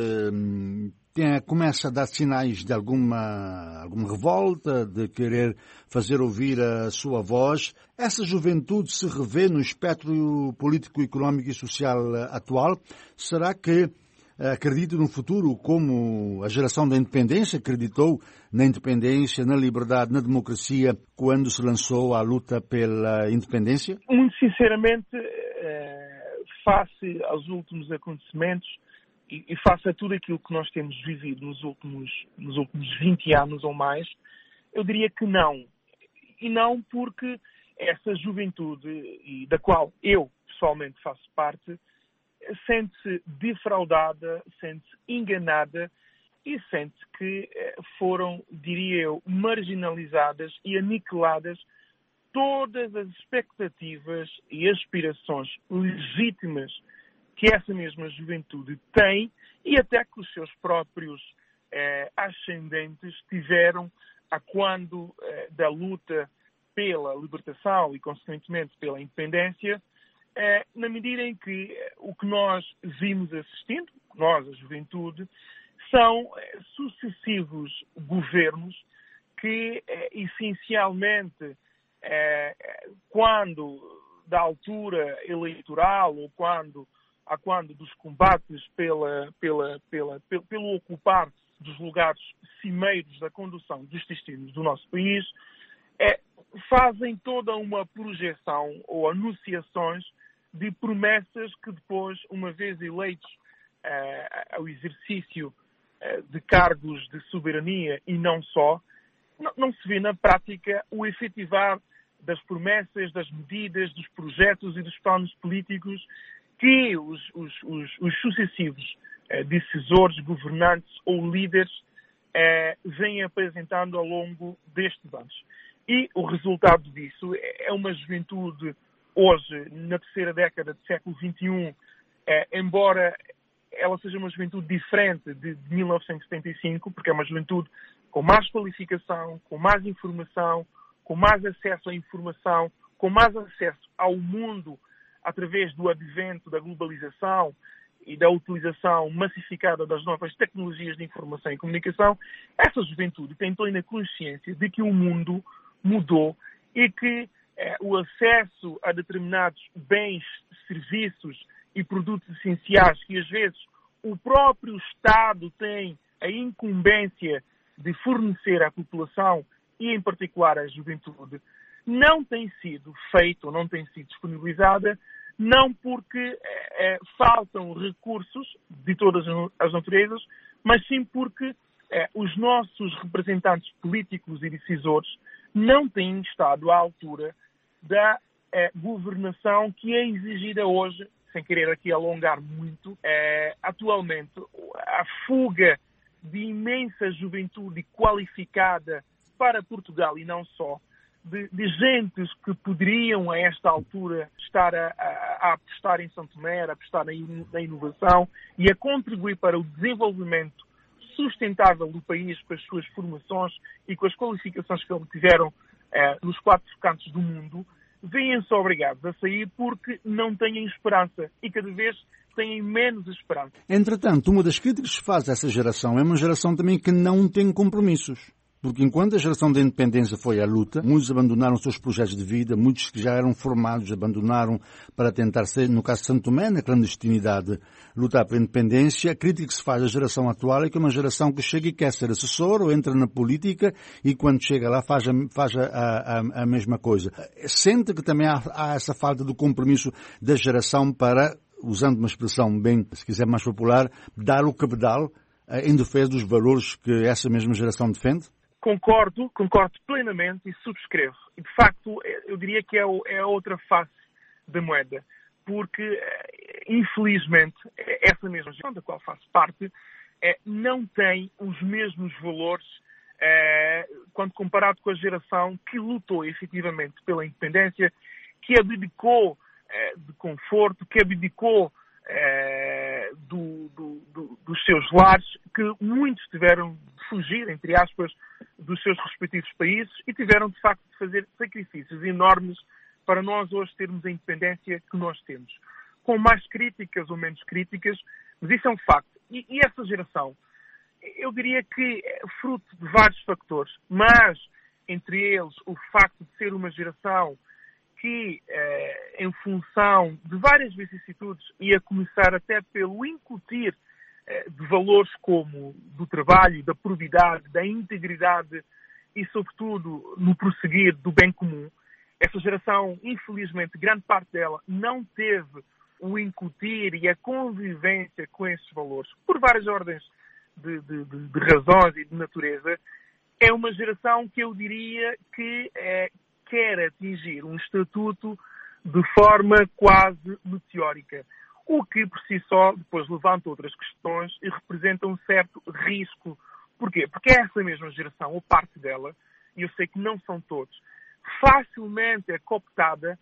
[SPEAKER 12] começa a dar sinais de alguma revolta, de querer fazer ouvir a sua voz. Essa juventude se revê no espectro político, económico e social atual? Será que acredita no futuro como a geração da independência acreditou na independência, na liberdade, na democracia, quando se lançou à luta pela independência?
[SPEAKER 14] Muito sinceramente, face aos últimos acontecimentos e face a tudo aquilo que nós temos vivido nos últimos 20 anos ou mais, eu diria que não. E não porque essa juventude, e da qual eu pessoalmente faço parte, sente-se defraudada, sente-se enganada e sente que foram, diria eu, marginalizadas e aniquiladas todas as expectativas e aspirações legítimas que essa mesma juventude tem e até que os seus próprios ascendentes tiveram a quando da luta pela libertação e, consequentemente, pela independência, na medida em que o que nós vimos assistindo, nós, a juventude, são sucessivos governos que, essencialmente, quando da altura eleitoral ou quando dos combates pelo ocupar dos lugares cimeiros da condução dos destinos do nosso país, fazem toda uma projeção ou anunciações de promessas que depois, uma vez eleitos ao exercício de cargos de soberania e não só, não se vê na prática o efetivar das promessas, das medidas, dos projetos e dos planos políticos que os sucessivos decisores, governantes ou líderes vêm apresentando ao longo destes anos. E o resultado disso é uma juventude hoje, na terceira década do século XXI, embora ela seja uma juventude diferente de 1975, porque é uma juventude com mais qualificação, com mais informação, com mais acesso à informação, com mais acesso ao mundo através do advento da globalização e da utilização massificada das novas tecnologias de informação e comunicação, essa juventude tem plena consciência de que o mundo mudou e que o acesso a determinados bens, serviços e produtos essenciais que às vezes o próprio Estado tem a incumbência de fornecer à população e em particular à juventude, não tem sido feito, não tem sido disponibilizada, não porque faltam recursos de todas as naturezas, mas sim porque os nossos representantes políticos e decisores não têm estado à altura da governação que é exigida hoje, sem querer aqui alongar muito, atualmente. A fuga de imensa juventude qualificada para Portugal e não só, de gentes que poderiam a esta altura estar a apostar em São Tomé, a apostar na inovação e a contribuir para o desenvolvimento sustentável do país com as suas formações e com as qualificações que obtiveram nos 4 cantos do mundo, veem-se obrigados a sair porque não têm esperança e cada vez têm menos esperança.
[SPEAKER 12] Entretanto, uma das críticas que se faz a essa geração é uma geração também que não tem compromissos. Porque enquanto a geração da independência foi à luta, muitos abandonaram seus projetos de vida, muitos que já eram formados abandonaram para tentar ser, no caso de São Tomé, na clandestinidade, lutar pela independência. A crítica que se faz à geração atual é que é uma geração que chega e quer ser assessor ou entra na política e quando chega lá faz a mesma coisa. Sente que também há essa falta de compromisso da geração para, usando uma expressão bem, se quiser, mais popular, dar o cabedal em defesa dos valores que essa mesma geração defende?
[SPEAKER 14] Concordo plenamente e subscrevo. E, de facto, eu diria que é a outra face da moeda. Porque, infelizmente, essa mesma geração, da qual faço parte, não tem os mesmos valores quando comparado com a geração que lutou efetivamente pela independência, que abdicou de conforto, que abdicou dos seus lares, que muitos tiveram de fugir, entre aspas, dos seus respectivos países e tiveram, de facto, de fazer sacrifícios enormes para nós hoje termos a independência que nós temos. Com mais críticas ou menos críticas, mas isso é um facto. E essa geração, eu diria que é fruto de vários fatores, mas entre eles o facto de ser uma geração que, em função de várias vicissitudes, ia começar até pelo incutir de valores como do trabalho, da probidade, da integridade e, sobretudo, no prosseguir do bem comum. Essa geração, infelizmente, grande parte dela não teve o incutir e a convivência com esses valores, por várias ordens de razões e de natureza. É uma geração que eu diria que quer atingir um estatuto de forma quase meteórica, o que por si só depois levanta outras questões e representa um certo risco. Porquê? Porque essa mesma geração, ou parte dela, e eu sei que não são todos, facilmente é cooptada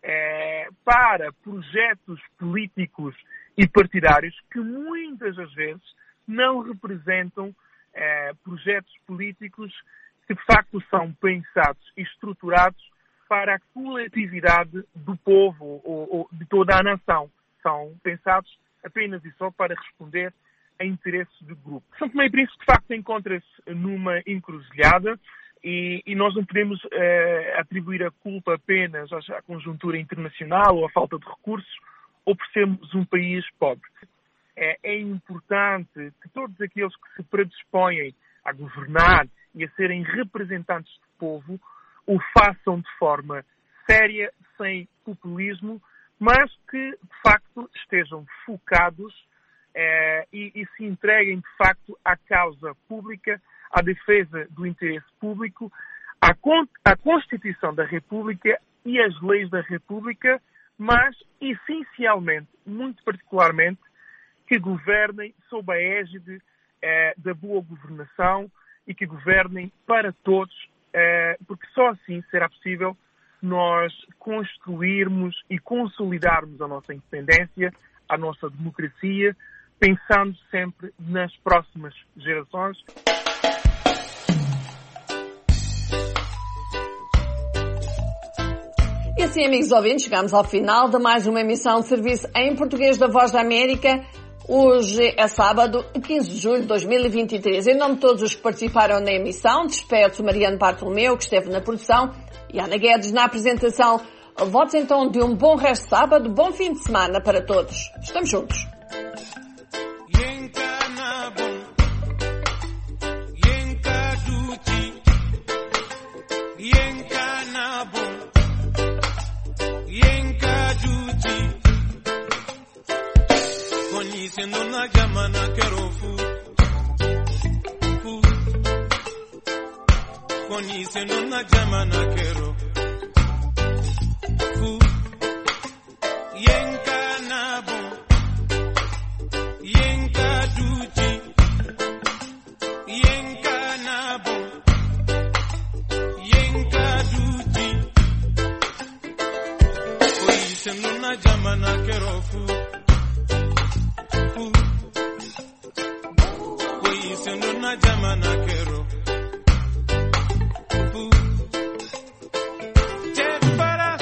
[SPEAKER 14] para projetos políticos e partidários que muitas das vezes não representam projetos políticos que de facto são pensados e estruturados para a coletividade do povo ou de toda a nação. São pensados apenas e só para responder a interesses de grupo. São Tomé e Príncipe, de facto, encontra-se numa encruzilhada e nós não podemos atribuir a culpa apenas à conjuntura internacional ou à falta de recursos ou por sermos um país pobre. É importante que todos aqueles que se predispõem a governar e a serem representantes do povo o façam de forma séria, sem populismo, mas que, de facto, estejam focados e se entreguem, de facto, à causa pública, à defesa do interesse público, à Constituição da República e às leis da República, mas, essencialmente, muito particularmente, que governem sob a égide da boa governação e que governem para todos, porque só assim será possível nós construirmos e consolidarmos a nossa independência, a nossa democracia, pensando sempre nas próximas gerações.
[SPEAKER 2] E assim, amigos ouvintes, chegamos ao final de mais uma emissão de serviço em português da Voz da América. Hoje é sábado, 15 de julho de 2023. Em nome de todos os que participaram na emissão, despeço Mariano Bartolomeu, que esteve na produção, e Ana Guedes na apresentação. Votos então de um bom resto de sábado, bom fim de semana para todos. Estamos juntos.
[SPEAKER 15] Nuna jamana kero fu Koni se nuna jamana kero fu Yenka nabo Yenka duji Yenka nabo Yenka duji Koni se nuna jamana kero fu Nuna jamana kero Jepara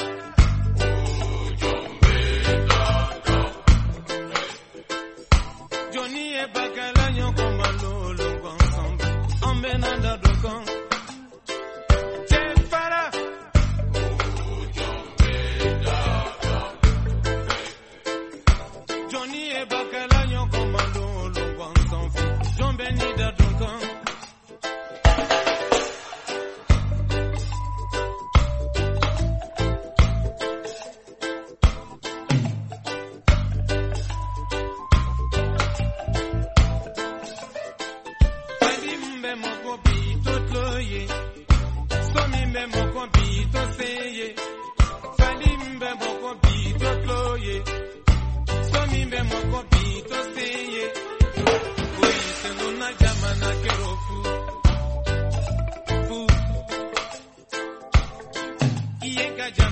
[SPEAKER 15] Johnny e bagala nyoko malolo ensemble Embenanda dokon Jepara Johnny e bagala nyoko malolo ensemble John Benida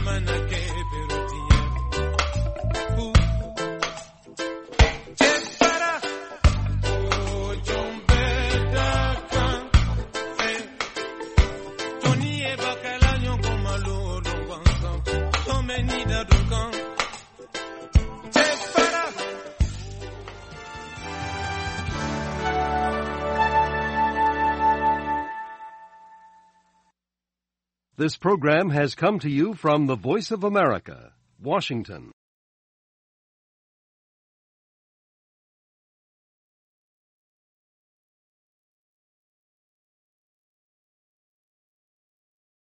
[SPEAKER 15] Jamana
[SPEAKER 16] This program has come to you from the Voice of America, Washington.